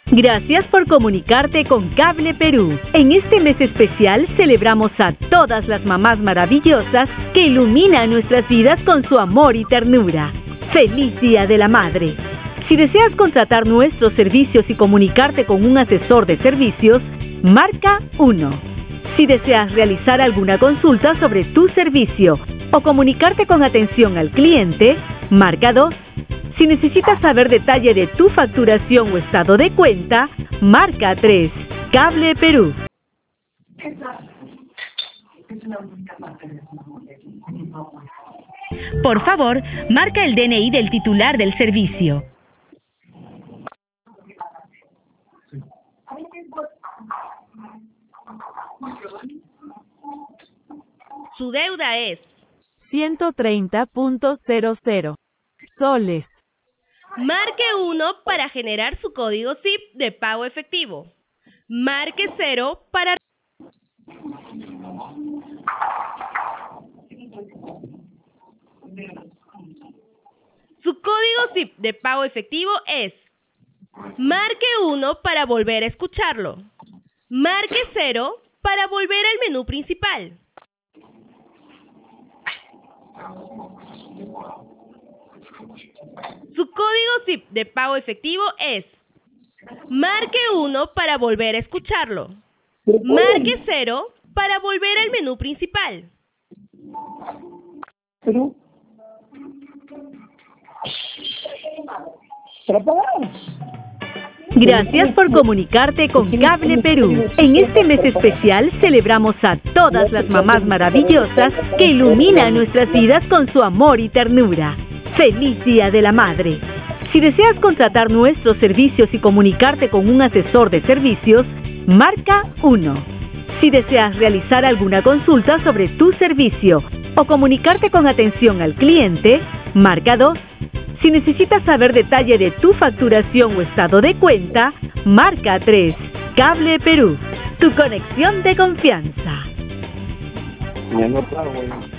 Gracias por comunicarte con Cable Perú. En este mes especial celebramos a todas las mamás maravillosas que iluminan nuestras vidas con su amor y ternura. ¡Feliz Día de la Madre! Si deseas contratar nuestros servicios y comunicarte con un asesor de servicios, marca 1. Si deseas realizar alguna consulta sobre tu servicio o comunicarte con atención al cliente, marca 2. Si necesitas saber detalle de tu facturación o estado de cuenta, marca 3. Cable Perú. Por favor, marca el DNI del titular del servicio. Su deuda es 130.00 soles. Marque 1 para generar su código SIP de pago efectivo. Marque 0 para... Su código SIP de pago efectivo es... Marque 1 para volver a escucharlo. Marque 0 para volver al menú principal. Su código SIP de pago efectivo es... Marque 1 para volver a escucharlo. Marque 0 para volver al menú principal. Gracias por comunicarte con Cable Perú. En este mes especial celebramos a todas las mamás maravillosas que iluminan nuestras vidas con su amor y ternura. ¡Feliz Día de la Madre! Si deseas contratar nuestros servicios y comunicarte con un asesor de servicios, marca 1. Si deseas realizar alguna consulta sobre tu servicio o comunicarte con atención al cliente, marca 2. Si necesitas saber detalle de tu facturación o estado de cuenta, marca 3. Cable Perú, tu conexión de confianza.